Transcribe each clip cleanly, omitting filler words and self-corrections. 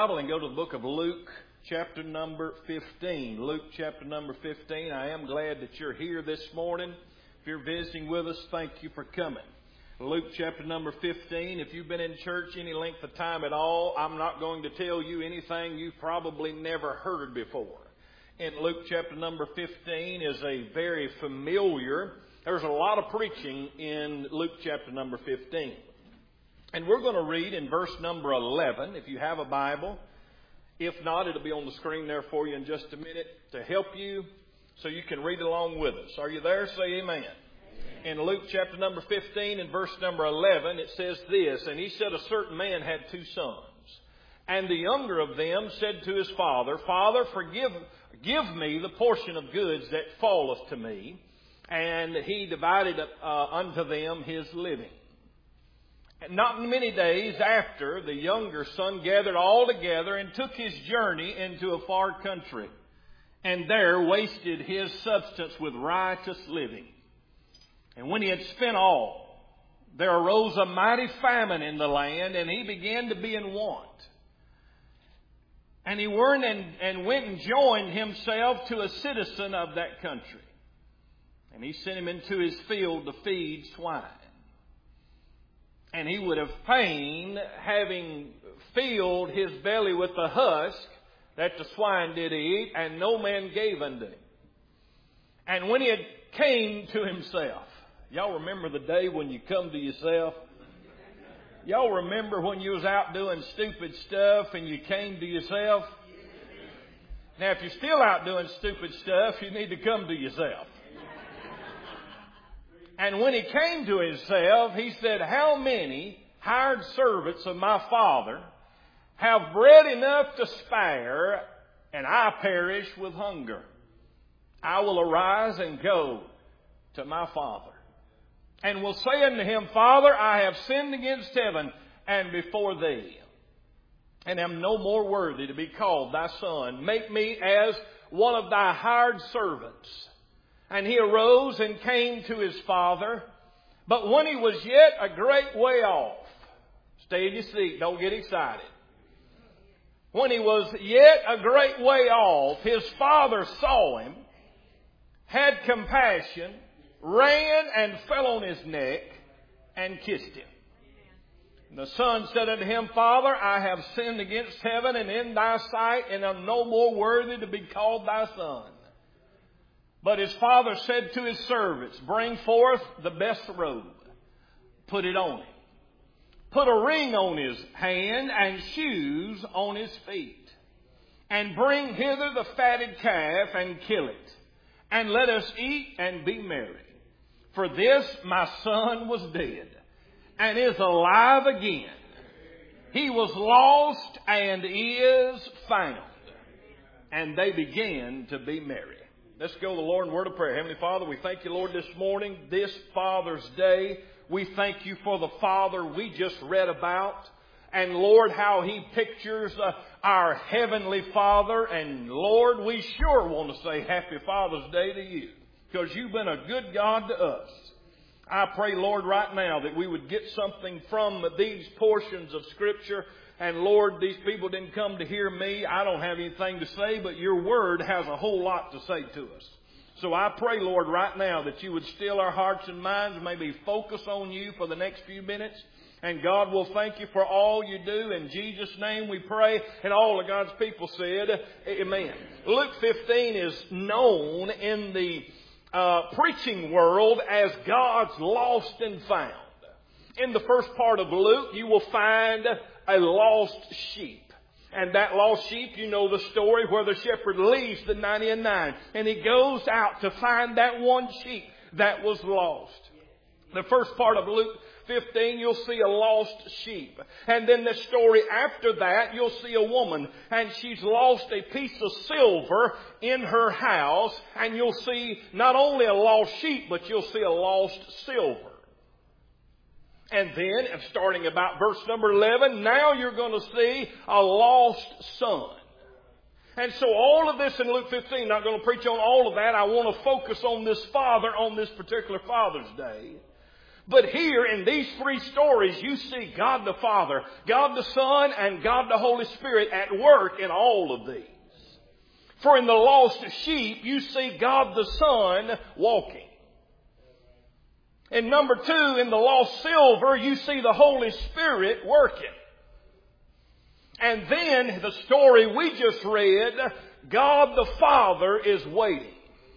Bible and go to the book of Luke, chapter number 15. Luke, chapter number 15. I am glad that you're here this morning. If you're visiting with us, thank you for coming. Luke, chapter number 15. If you've been in church any length of time at all, I'm not going to tell you anything you've probably never heard before. In Luke, chapter number 15 is a very familiar. There's a lot of preaching in Luke, chapter number 15. And we're going to read in verse number 11, if you have a Bible. If not, it'll be on the screen there for you in just a minute to help you so you can read along with us. Are you there? Say amen. In Luke chapter number 15 and verse number 11, it says this, "And he said, a certain man had 2 sons. And the younger of them said to his father, Father, give me the portion of goods that falleth to me. And he divided unto them his living. And not many days after, the younger son gathered all together and took his journey into a far country, and there wasted his substance with riotous living. And when he had spent all, there arose a mighty famine in the land, and he began to be in want. And he went and joined himself to a citizen of that country. And he sent him into his field to feed swine. And he would have fain, having filled his belly with the husk that the swine did eat, and no man gave unto him. And when he had came to himself," y'all remember the day when you come to yourself? Y'all remember when you was out doing stupid stuff and you came to yourself? Now, if you're still out doing stupid stuff, you need to come to yourself. And when he came to himself, he said, How many hired servants of my father have bread enough to spare, and I perish with hunger? I will arise and go to my father, and will say unto him, Father, I have sinned against heaven and before thee, and am no more worthy to be called thy son. Make me as one of thy hired servants. And he arose and came to his father. But when he was yet a great way off," stay in your seat, don't get excited. "When he was yet a great way off, his father saw him, had compassion, ran and fell on his neck, and kissed him. And the son said unto him, Father, I have sinned against heaven and in thy sight, and am no more worthy to be called thy son. But his father said to his servants, Bring forth the best robe, put it on him. Put a ring on his hand and shoes on his feet. And bring hither the fatted calf and kill it. And let us eat and be merry. For this my son was dead and is alive again. He was lost and is found. And they began to be merry." Let's go to the Lord in word of prayer. Heavenly Father, we thank you, Lord, this morning, this Father's Day. We thank you for the Father we just read about. And Lord, how He pictures our Heavenly Father. And Lord, we sure want to say Happy Father's Day to you, because you've been a good God to us. I pray, Lord, right now that we would get something from these portions of Scripture. And Lord, these people didn't come to hear me. I don't have anything to say, but your word has a whole lot to say to us. So I pray, Lord, right now that you would still our hearts and minds, maybe focus on you for the next few minutes. And God will thank you for all you do. In Jesus' name we pray. And all of God's people said, amen. Luke 15 is known in the preaching world as God's lost and found. In the first part of Luke, you will find a lost sheep. And that lost sheep, you know the story where the shepherd leaves the 99 and he goes out to find that one sheep that was lost. The first part of Luke 15, you'll see a lost sheep. And then the story after that, you'll see a woman and she's lost a piece of silver in her house. And you'll see not only a lost sheep, but you'll see a lost silver. And then, starting about verse number 11, now you're going to see a lost son. And so all of this in Luke 15, not going to preach on all of that. I want to focus on this father on this particular Father's Day. But here in these three stories, you see God the Father, God the Son, and God the Holy Spirit at work in all of these. For in the lost sheep, you see God the Son walking. And number two, in the lost silver, you see the Holy Spirit working. And then the story we just read, God the Father is waiting.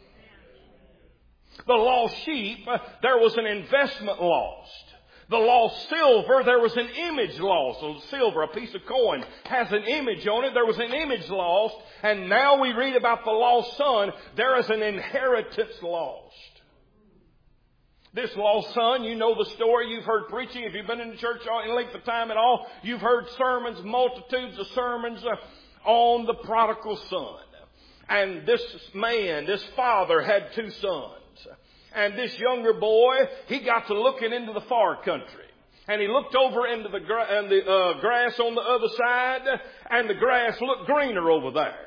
The lost sheep, there was an investment lost. The lost silver, there was an image lost. So silver, a piece of coin, has an image on it. There was an image lost. And now we read about the lost son. There is an inheritance lost. This lost son, you know the story. You've heard preaching. If you've been in the church in length of time at all, you've heard sermons, multitudes of sermons on the prodigal son. And this man, this father, had two sons. And this younger boy, he got to looking into the far country. And he looked over into the grass on the other side, and the grass looked greener over there.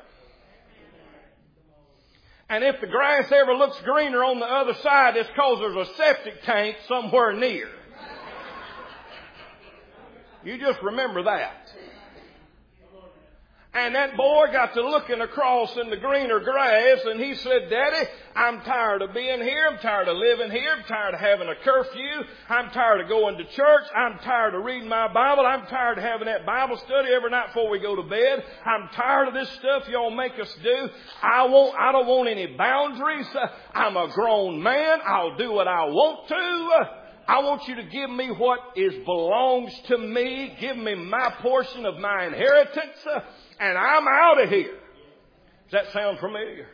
And if the grass ever looks greener on the other side, it's because there's a septic tank somewhere near. You just remember that. And that boy got to looking across in the greener grass, and he said, Daddy, I'm tired of being here. I'm tired of living here. I'm tired of having a curfew. I'm tired of going to church. I'm tired of reading my Bible. I'm tired of having that Bible study every night before we go to bed. I'm tired of this stuff y'all make us do. I don't want any boundaries. I'm a grown man. I'll do what I want to. I want you to give me what belongs to me. Give me my portion of my inheritance. And I'm out of here. Does that sound familiar?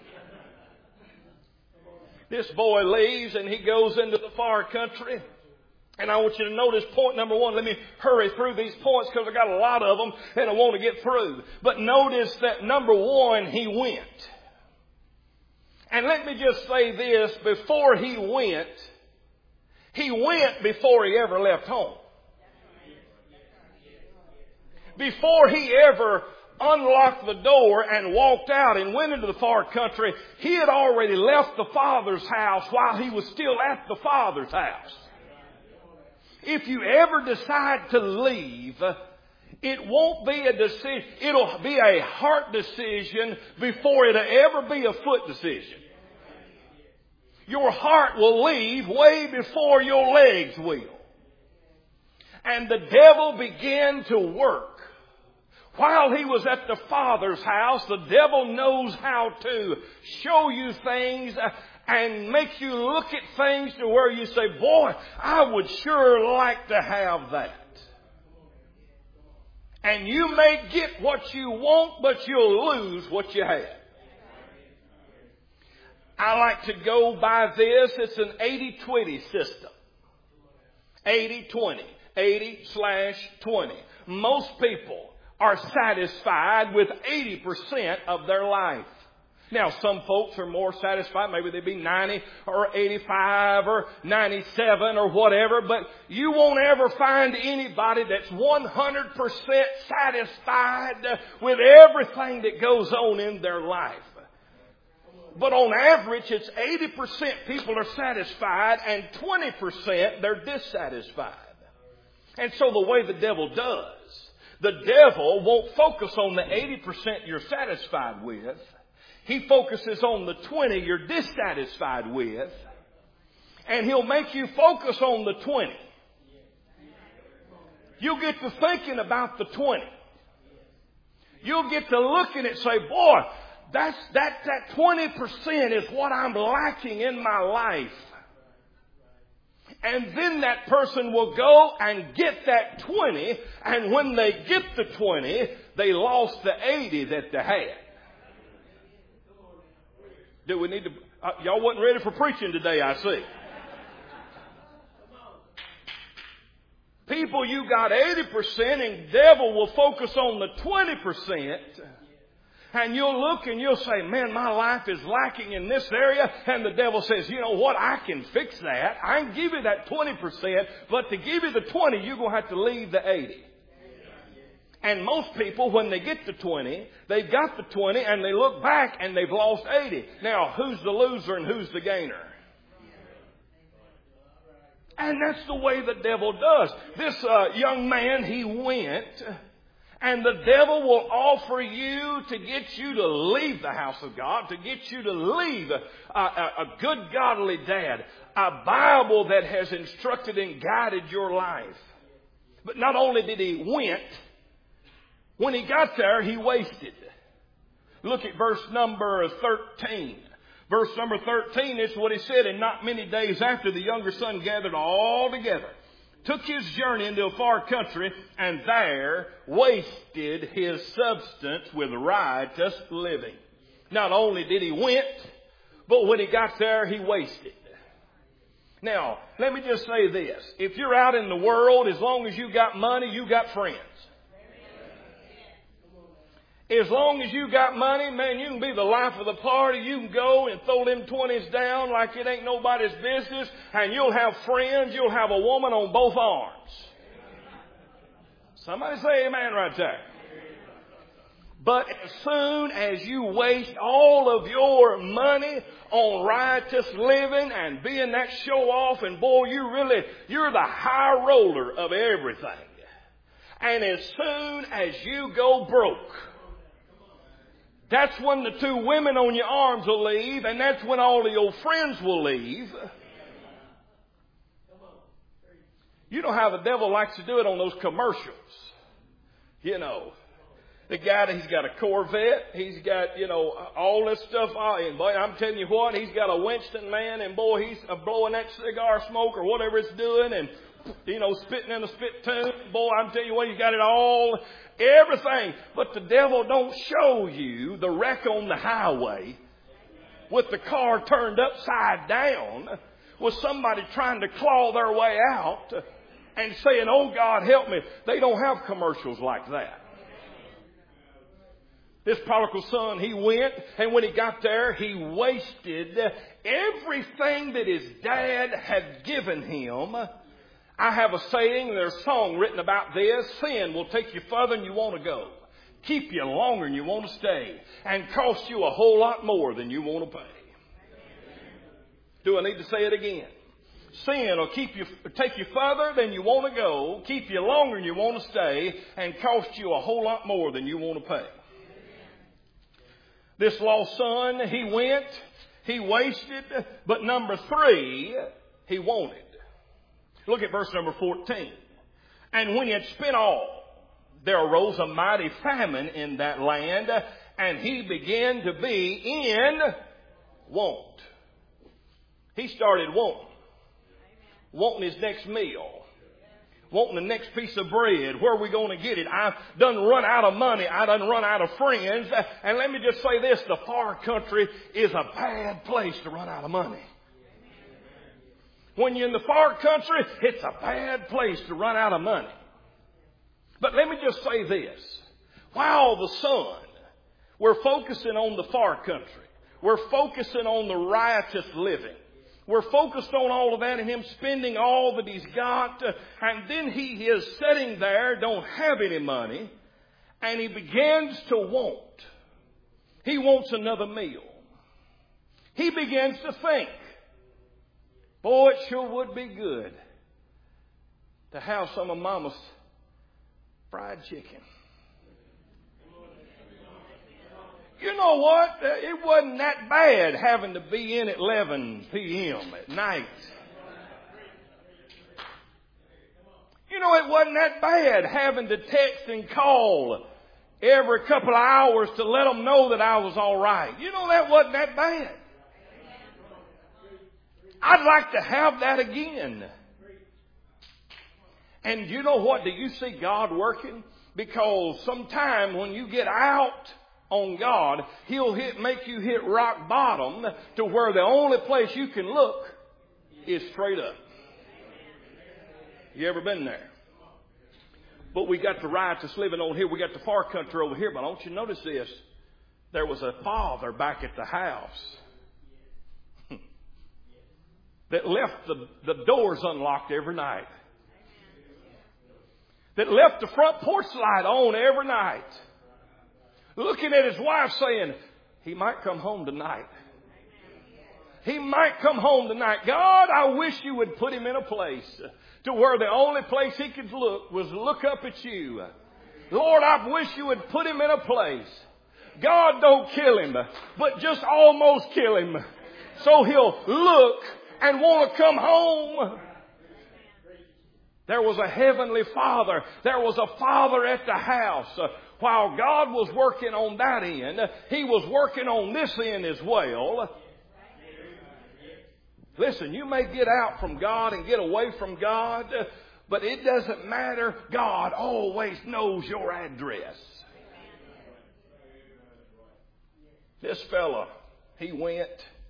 This boy leaves and he goes into the far country. And I want you to notice point number one. Let me hurry through these points because I got a lot of them and I want to get through. But notice that number one, he went. And let me just say this. Before he went before he ever left home. Before he ever unlocked the door and walked out and went into the far country, he had already left the Father's house while he was still at the Father's house. If you ever decide to leave, it won't be a decision. It'll be a heart decision before it'll ever be a foot decision. Your heart will leave way before your legs will. And the devil began to work. While he was at the Father's house, the devil knows how to show you things and make you look at things to where you say, boy, I would sure like to have that. And you may get what you want, but you'll lose what you have. I like to go by this. It's an 80-20 system. 80-20. 80/20. Most people are satisfied with 80% of their life. Now, some folks are more satisfied. Maybe they'd be 90 or 85 or 97 or whatever. But you won't ever find anybody that's 100% satisfied with everything that goes on in their life. But on average, it's 80% people are satisfied and 20% they're dissatisfied. And so the way the devil does, the devil won't focus on the 80% you're satisfied with. He focuses on the 20 you're dissatisfied with. And he'll make you focus on the 20. You'll get to thinking about the 20. You'll get to looking and say, boy, that 20% is what I'm lacking in my life. And then that person will go and get that 20. And when they get the 20, they lost the 80 that they had. Do we need to... y'all wasn't ready for preaching today, I see. People, you got 80% and the devil will focus on the 20%. And you'll look and you'll say, man, my life is lacking in this area. And the devil says, you know what? I can fix that. I can give you that 20%. But to give you the 20, you're going to have to leave the 80. And most people, when they get to 20, they've got the 20 and they look back and they've lost 80. Now, who's the loser and who's the gainer? And that's the way the devil does. This young man, he went, and the devil will offer you to get you to leave the house of God, to get you to leave a good godly dad, a Bible that has instructed and guided your life. But not only did he went, when he got there, he wasted. Look at verse number 13. Verse number 13 is what he said, and not many days after, the younger son gathered all together, took his journey into a far country, and there wasted his substance with riotous living. Not only did he went, but when he got there, he wasted. Now, let me just say this. If you're out in the world, as long as you got money, you got friends. As long as you got money, man, you can be the life of the party. You can go and throw them 20s down like it ain't nobody's business. And you'll have friends. You'll have a woman on both arms. Somebody say amen right there. But as soon as you waste all of your money on riotous living and being that show off, and boy, you're the high roller of everything. And as soon as you go broke, that's when the two women on your arms will leave, and that's when all of your friends will leave. You know how the devil likes to do it on those commercials. You know, the guy, he's got a Corvette, he's got, all this stuff. And boy, I'm telling you what, he's got a Winston man, and boy, he's blowing that cigar smoke or whatever it's doing, and, spitting in a spit tune. Boy, I'm telling you what, he's got it all. Everything. But the devil don't show you the wreck on the highway with the car turned upside down, with somebody trying to claw their way out and saying, oh God, help me. They don't have commercials like that. This prodigal son, he went, and when he got there, he wasted everything that his dad had given him. I have a saying, there's a song written about this. Sin will take you further than you want to go, keep you longer than you want to stay, and cost you a whole lot more than you want to pay. Do I need to say it again? Sin will take you further than you want to go, keep you longer than you want to stay, and cost you a whole lot more than you want to pay. This lost son, he went, he wasted, but number 3, he wanted. Look at verse number 14. And when he had spent all, there arose a mighty famine in that land, and he began to be in want. He started wanting his next meal, wanting the next piece of bread. Where are we going to get it? I've done run out of money. I done run out of friends. And let me just say this, the far country is a bad place to run out of money. When you're in the far country, it's a bad place to run out of money. But let me just say this. While the son, we're focusing on the far country. We're focusing on the riotous living. We're focused on all of that and him spending all that he's got. And then he is sitting there, don't have any money. And he begins to want. He wants another meal. He begins to think, boy, it sure would be good to have some of Mama's fried chicken. You know what? It wasn't that bad having to be in at 11 p.m. at night. You know, it wasn't that bad having to text and call every couple of hours to let them know that I was all right. You know, that wasn't that bad. I'd like to have that again. And you know what? Do you see God working? Because sometime when you get out on God, He'll make you hit rock bottom to where the only place you can look is straight up. You ever been there? But we got the riotous living over here. We got the far country over here. But don't you notice this? There was a father back at the house that left the doors unlocked every night. That left the front porch light on every night. Looking at his wife saying, he might come home tonight. he might come home tonight. God, I wish you would put him in a place to where the only place he could look up at you. Lord, I wish you would put him in a place. God, don't kill him, but just almost kill him. So he'll look and want to come home. There was a heavenly Father. There was a Father at the house. While God was working on that end, He was working on this end as well. Listen, you may get out from God and get away from God, but it doesn't matter. God always knows your address. This fella, he went,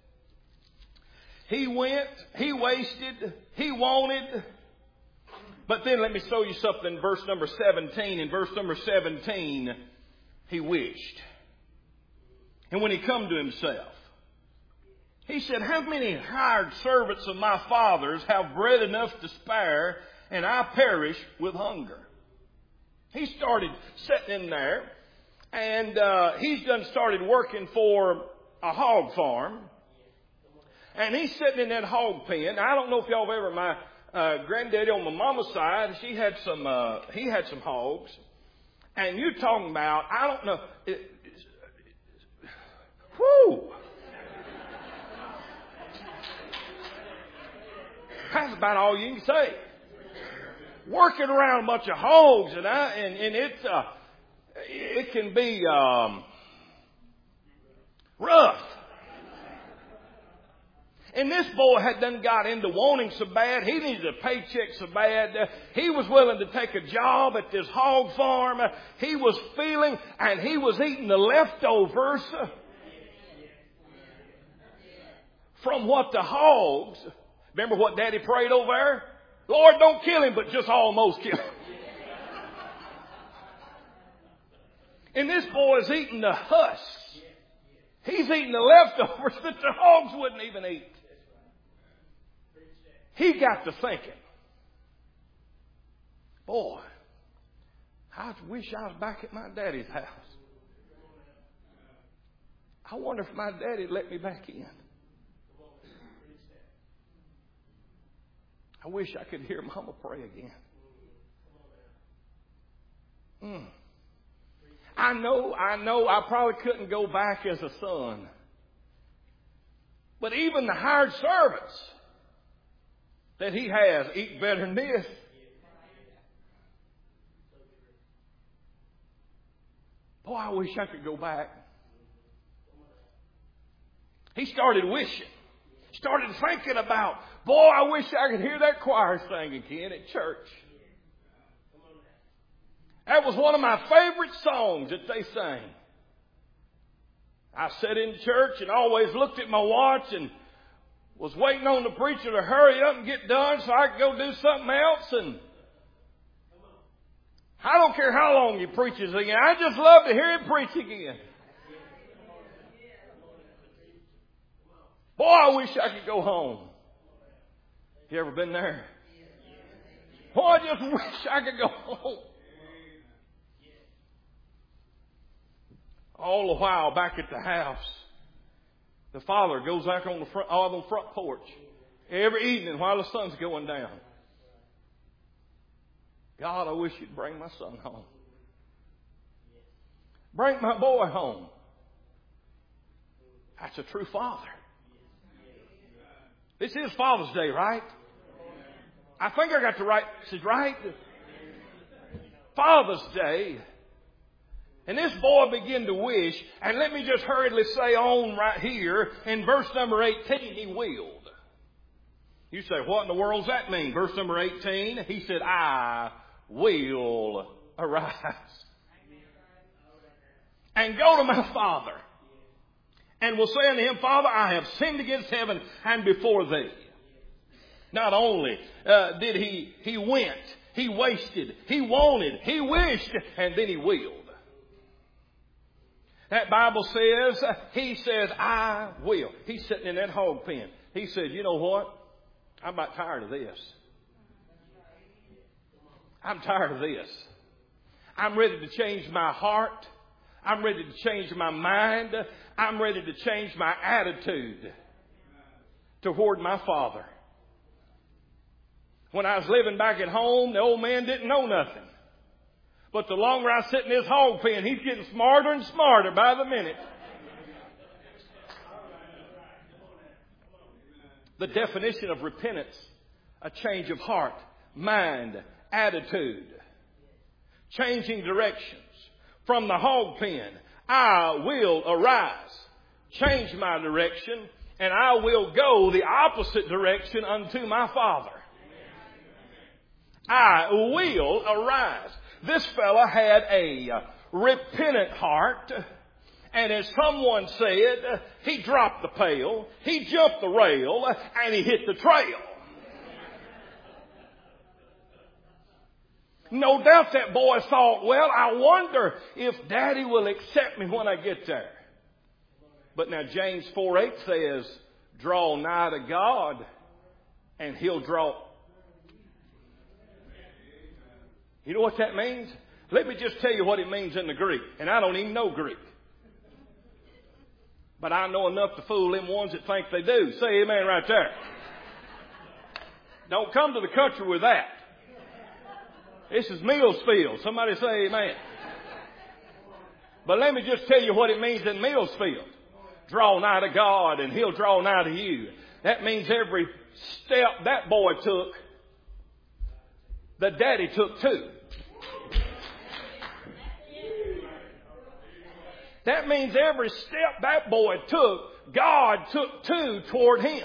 he wasted, he wanted. But then let me show you something in verse number 17. In verse number 17, he wished. And when he come to himself, he said, how many hired servants of my father's have bread enough to spare, and I perish with hunger? He started sitting in there, and he's done started working for a hog farm. And he's sitting in that hog pen. I don't know if y'all have ever, my granddaddy on my mama's side, he had some hogs. And you're talking about, I don't know, whoo! That's about all you can say. Working around a bunch of hogs, and it can be rough. And this boy had done got into wanting so bad. He needed a paycheck so bad. He was willing to take a job at this hog farm. He was feeling, and he was eating the leftovers from what the hogs. Remember what Daddy prayed over there? Lord, don't kill him, but just almost kill him. And this boy is eating the husk. He's eating the leftovers that the hogs wouldn't even eat. He got to thinking, boy, I wish I was back at my daddy's house. I wonder if my daddy'd let me back in. I wish I could hear Mama pray again. I know I probably couldn't go back as a son. But even the hired servants that he has eat better than this. Boy, I wish I could go back. He started wishing. Started thinking about, boy, I wish I could hear that choir sing again at church. That was one of my favorite songs that they sang. I sat in church and always looked at my watch and was waiting on the preacher to hurry up and get done so I could go do something else. And I don't care how long he preaches again. I just love to hear him preach again. Boy, I wish I could go home. You ever been there? Boy, I just wish I could go home. All the while back at the house, the father goes back on the front porch every evening while the sun's going down. God, I wish you'd bring my son home. Bring my boy home. That's a true father. This is Father's Day, right? I think I got the right. This is right. Father's Day. And this boy began to wish, and let me just hurriedly say on right here, in verse number 18, he willed. You say, what in the world does that mean? Verse number 18, he said, I will arise and go to my father, and will say unto him, Father, I have sinned against heaven and before thee. Not only did he went, he wasted, he wanted, he wished, and then he willed. That Bible says, he says, I will. He's sitting in that hog pen. He said, you know what? I'm about tired of this. I'm tired of this. I'm ready to change my heart. I'm ready to change my mind. I'm ready to change my attitude. toward my father. When I was living back at home, the old man didn't know nothing. But the longer I sit in this hog pen, he's getting smarter and smarter by the minute. The definition of repentance: a change of heart, mind, attitude. Changing directions. From the hog pen, I will arise. Change my direction, and I will go the opposite direction unto my Father. I will arise. This fella had a repentant heart. And as someone said, he dropped the pail, he jumped the rail, and he hit the trail. No doubt that boy thought, well, I wonder if Daddy will accept me when I get there. But now James 4:8 says, draw nigh to God, and He'll draw. You know what that means? Let me just tell you what it means in the Greek. And I don't even know Greek. But I know enough to fool them ones that think they do. Say amen right there. Don't come to the country with that. This is Millsfield. Somebody say amen. But let me just tell you what it means in Millsfield. Draw nigh to God and He'll draw nigh to you. That means every step that boy took, the daddy took too. That means every step that boy took, God took too toward him.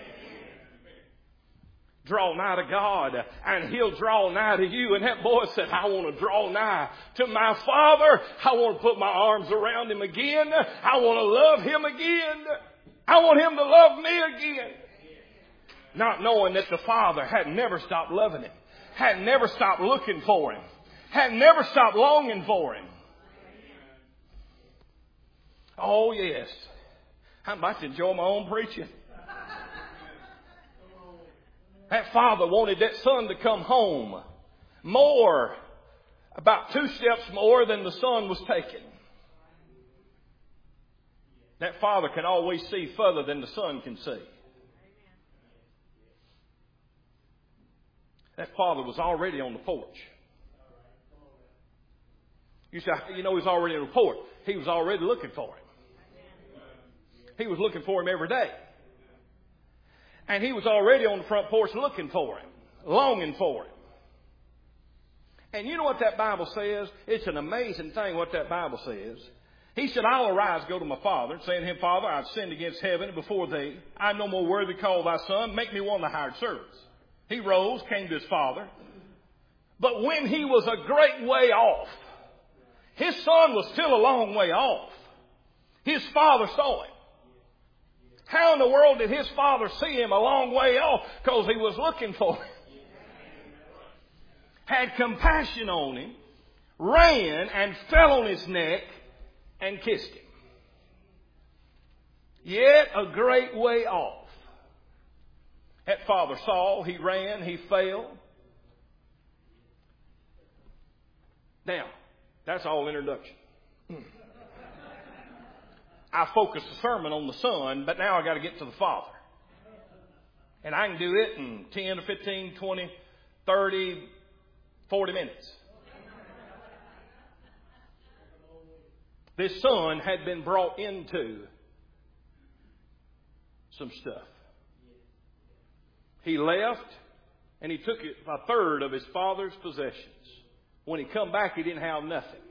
Draw nigh to God and He'll draw nigh to you. And that boy said, I want to draw nigh to my Father. I want to put my arms around Him again. I want to love Him again. I want Him to love me again. Not knowing that the Father had never stopped loving him, had never stopped looking for him, had never stopped longing for him. Oh, yes. I'm about to enjoy my own preaching. That father wanted that son to come home more, about 2 steps more than the son was taking. That father can always see further than the son can see. That father was already on the porch. You say, you know, he's already on the porch. He was already looking for him. He was looking for him every day. And he was already on the front porch looking for him, longing for him. And you know what that Bible says? It's an amazing thing what that Bible says. He said, I'll arise, go to my father, and say to him, Father, I've sinned against heaven and before thee. I'm no more worthy to call thy son. Make me one of the hired servants. He rose, came to his father. But when he was a great way off, his son was still a long way off. His father saw him. How in the world did his father see him a long way off? Because he was looking for him. Had compassion on him, ran and fell on his neck and kissed him. Yet a great way off. That father saw, he ran, he fell. Now, that's all introduction. I focused the sermon on the son, but now I got to get to the father. And I can do it in 10 to 15, 20, 30, 40 minutes. This son had been brought into some stuff. He left and he took a third of his father's possessions. When he come back, he didn't have nothing.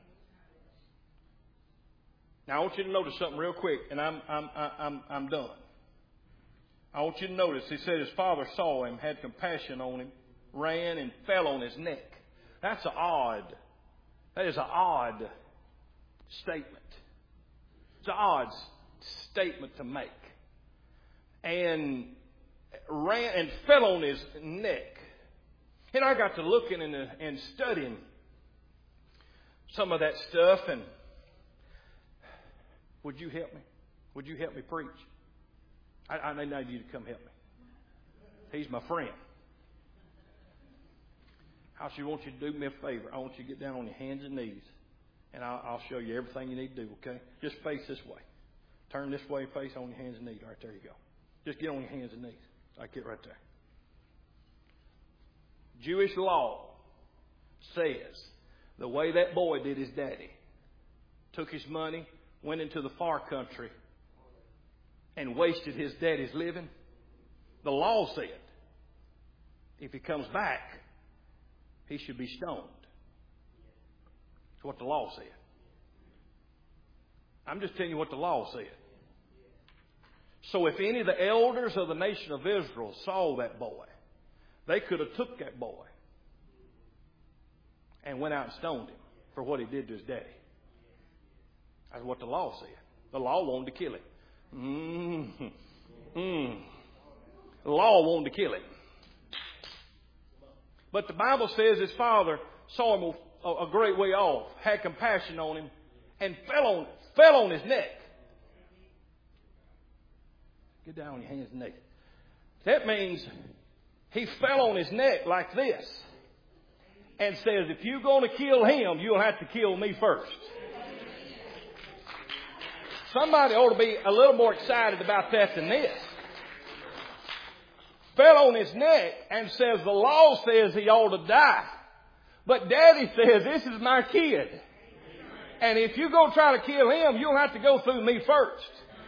Now I want you to notice something real quick, and I'm done. I want you to notice, he said his father saw him, had compassion on him, ran and fell on his neck. That is an odd statement. It's an odd statement to make. And ran and fell on his neck. And I got to looking and studying some of that stuff. And would you help me? Would you help me preach? I need you to come help me. He's my friend. I just want you to do me a favor. I want you to get down on your hands and knees. And I'll show you everything you need to do, okay? Just face this way. Turn this way, face on your hands and knees. All right, there you go. Just get on your hands and knees. Like it right there. Jewish law says the way that boy did his daddy, took his money, went into the far country, and wasted his daddy's living, the law said if he comes back, he should be stoned. That's what the law said. I'm just telling you what the law said. So if any of the elders of the nation of Israel saw that boy, they could have took that boy and went out and stoned him for what he did to his daddy. That's what the law said. The law wanted to kill him. The law wanted to kill him. But the Bible says his father saw him a great way off, had compassion on him, and fell on his neck. Get down on your hands and knees. That means he fell on his neck like this and says, if you're going to kill him, you'll have to kill me first. Somebody ought to be a little more excited about that than this. Fell on his neck and says, the law says he ought to die. But Daddy says, this is my kid. And if you're going to try to kill him, you'll have to go through me first.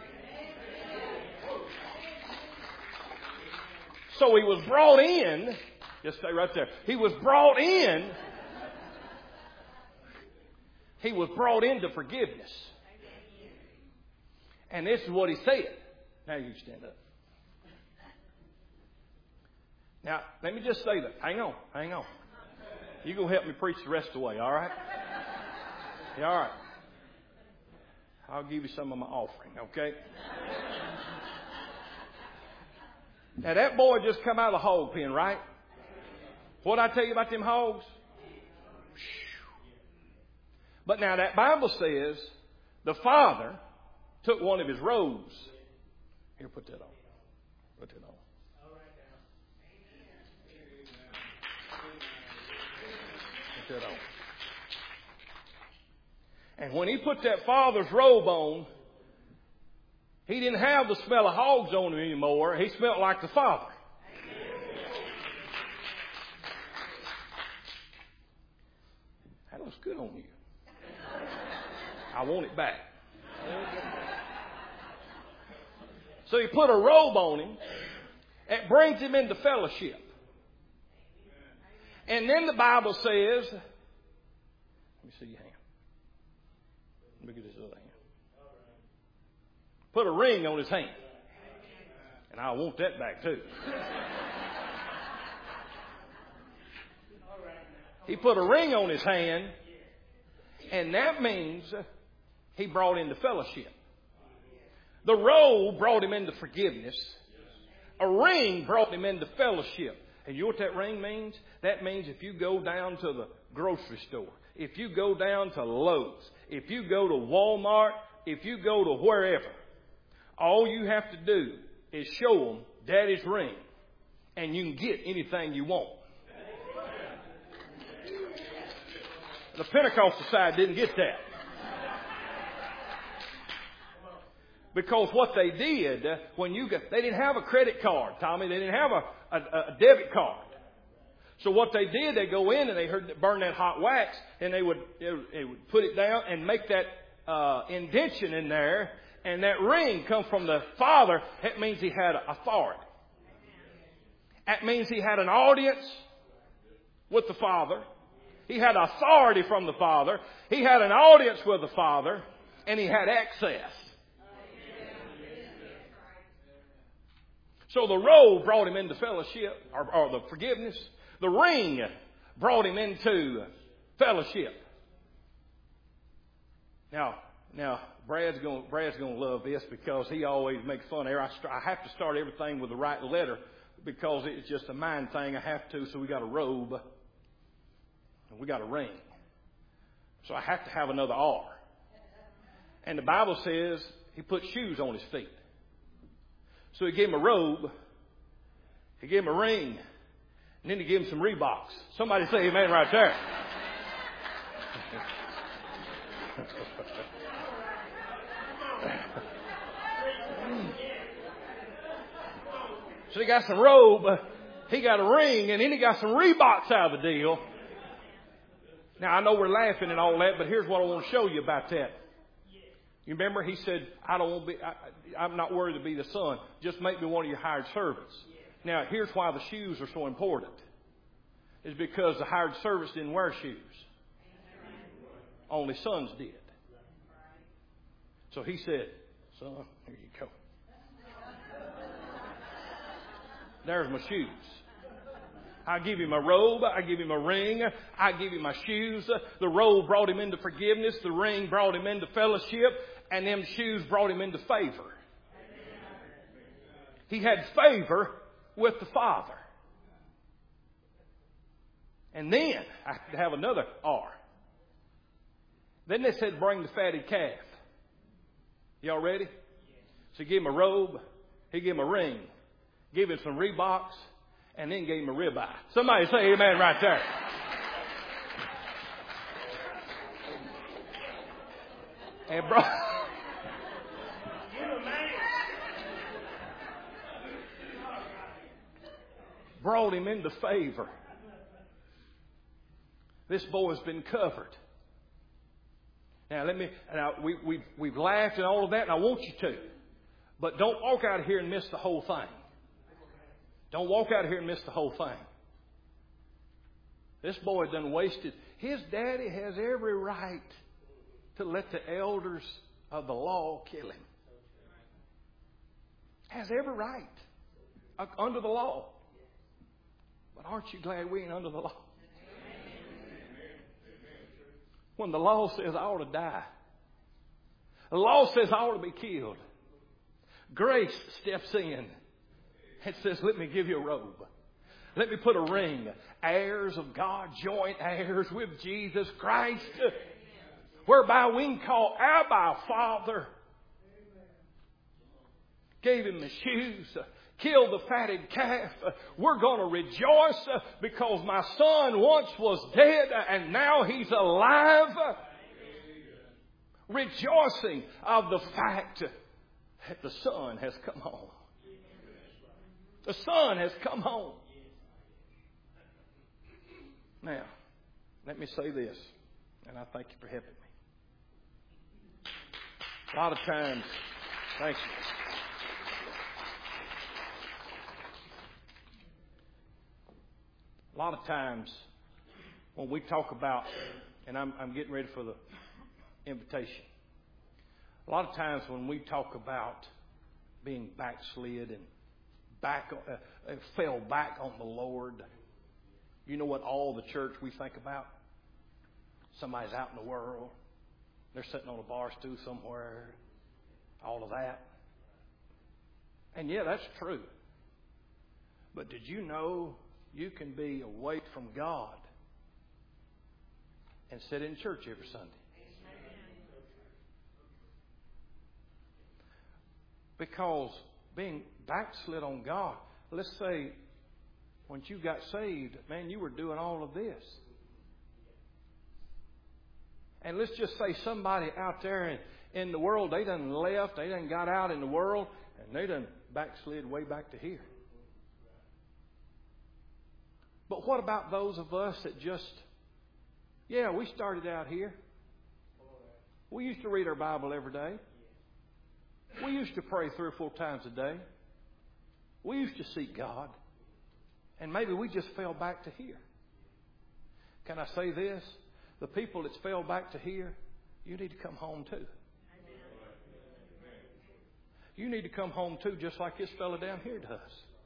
So he was brought in. Just stay right there. He was brought in. He was brought into forgiveness. And this is what he said. Now you stand up. Now, let me just say that. Hang on. You're going to help me preach the rest of the way, all right? Yeah, all right. I'll give you some of my offering, okay? Now, that boy just come out of the hog pen, right? What'd I tell you about them hogs? But now, that Bible says the father took one of his robes. Here, put that on. Put that on. Put that on. And when he put that father's robe on, he didn't have the smell of hogs on him anymore. He smelled like the Father. That looks good on you. I want it back. So he put a robe on him. It brings him into fellowship. And then the Bible says, let me see your hand. Let me get this other hand. Put a ring on his hand. And I want that back too. He put a ring on his hand. And that means he brought into fellowship. The robe brought him into forgiveness. A ring brought him into fellowship. And you know what that ring means? That means if you go down to the grocery store, if you go down to Lowe's, if you go to Walmart, if you go to wherever, all you have to do is show them Daddy's ring, and you can get anything you want. The Pentecostal side didn't get that. Because what they did, they didn't have a credit card, Tommy. They didn't have a debit card. So what they did, they go in and they burn that hot wax, and they would put it down and make that indention in there, and that ring come from the Father. That means he had authority. That means he had an audience with the Father. He had authority from the Father. He had an audience with the Father, and he had access. So the robe brought him into fellowship, or the forgiveness. The ring brought him into fellowship. Now, Brad's going to love this because he always makes fun of it. I have to start everything with the right letter because it's just a mind thing. I have to. So we got a robe and we got a ring. So I have to have another R. And the Bible says he put shoes on his feet. So he gave him a robe, he gave him a ring, and then he gave him some Reeboks. Somebody say amen right there. So he got some robe, he got a ring, and then he got some Reeboks out of the deal. Now, I know we're laughing and all that, but here's what I want to show you about that. You remember he said, I'm not worthy to be the son. Just make me one of your hired servants. Now, here's why the shoes are so important. It's because the hired servants didn't wear shoes. Only sons did. So he said, son, here you go. There's my shoes. I give him a robe. I give him a ring. I give him my shoes. The robe brought him into forgiveness. The ring brought him into fellowship. And them shoes brought him into favor. He had favor with the Father. And then, I have another R. Then they said, bring the fatted calf. Y'all ready? So he gave him a robe. He gave him a ring. Gave him some Reeboks. And then gave him a ribeye. Somebody say amen right there. And brought him into favor. This boy's been covered. Now we've laughed and all of that, and I want you to. But don't walk out of here and miss the whole thing. Don't walk out of here and miss the whole thing. This boy done wasted. His daddy has every right to let the elders of the law kill him. Has every right. Under the law. But aren't you glad we ain't under the law? When the law says I ought to die. The law says I ought to be killed. Grace steps in and says, let me give you a robe. Let me put a ring. Heirs of God, joint heirs with Jesus Christ. Whereby we can call Abba Father. Gave him the shoes. Killed the fatted calf. We're going to rejoice because my son once was dead and now he's alive. Rejoicing of the fact that the son has come home. The son has come home. Now, let me say this, and I thank you for helping me. A lot of times, thank you. A lot of times when we talk about, and I'm getting ready for the invitation. A lot of times when we talk about being backslid and fell back on the Lord, you know what all the church we think about? Somebody's out in the world. They're sitting on a bar stool somewhere. All of that. And yeah, that's true. But did you know you can be away from God and sit in church every Sunday? Because being backslid on God, let's say once you got saved, man, you were doing all of this. And let's just say somebody out there in the world, they done left, they done got out in the world, and they done backslid way back to here. But what about those of us that just, we started out here. We used to read our Bible every day. We used to pray 3 or 4 times a day. We used to seek God. And maybe we just fell back to here. Can I say this? The people that's fell back to here, you need to come home too. You need to come home too, just like this fella down here does.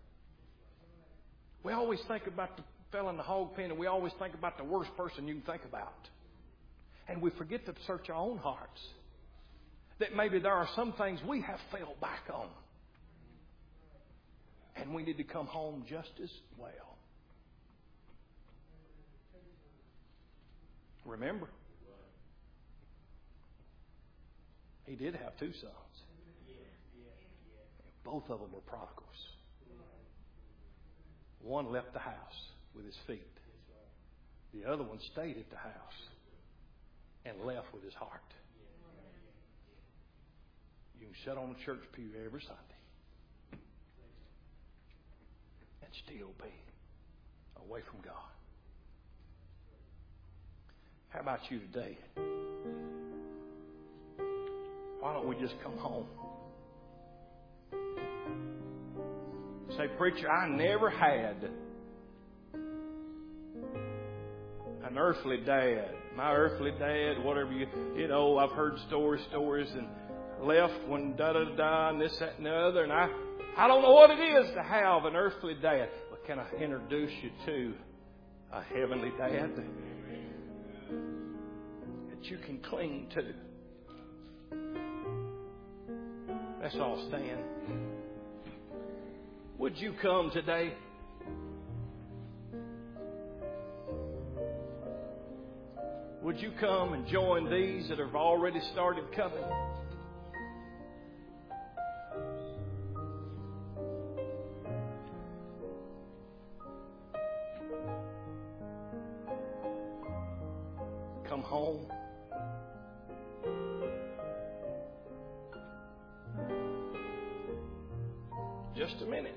We always think about the fella in the hog pen, and we always think about the worst person you can think about. And we forget to search our own hearts. That maybe there are some things we have fell back on. And we need to come home just as well. Remember, he did have 2 sons. Both of them were prodigals. One left the house with his feet. The other one stayed at the house and left with his heart. You can sit on a church pew every Sunday. still be away from God. How about you today? Why don't we just come home? Say, preacher, I never had an earthly dad. My earthly dad, whatever you know, I've heard stories and left when da-da-da and this, that, and the other. And I don't know what it is to have an earthly dad. But can I introduce you to a heavenly dad that you can cling to? Let's all stand. Would you come today? Would you come and join these that have already started coming? Come home. Just a minute.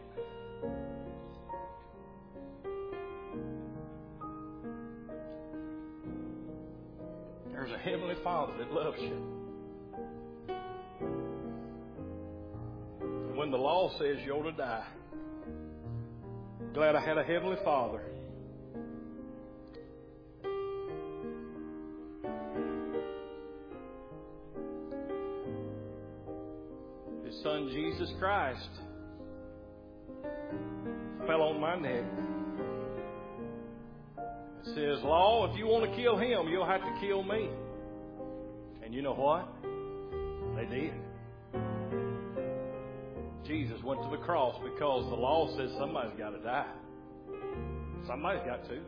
There's a Heavenly Father that loves you. And when the law says you ought to die, I'm glad I had a Heavenly Father. His Son Jesus Christ fell on my neck. It says, law, if you want to kill him, you'll have to kill me. And you know what? They did. Jesus went to the cross because the law says somebody's got to die. Somebody's got to.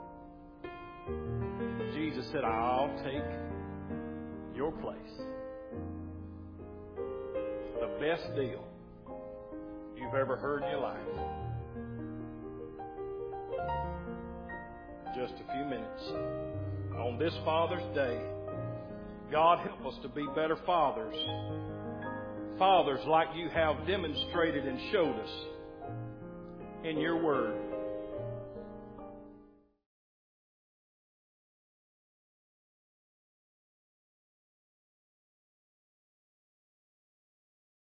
Jesus said, I'll take your place. The best deal you've ever heard in your life. Just a few minutes. On this Father's Day, God help us to be better fathers. Fathers like you have demonstrated and showed us in your Word.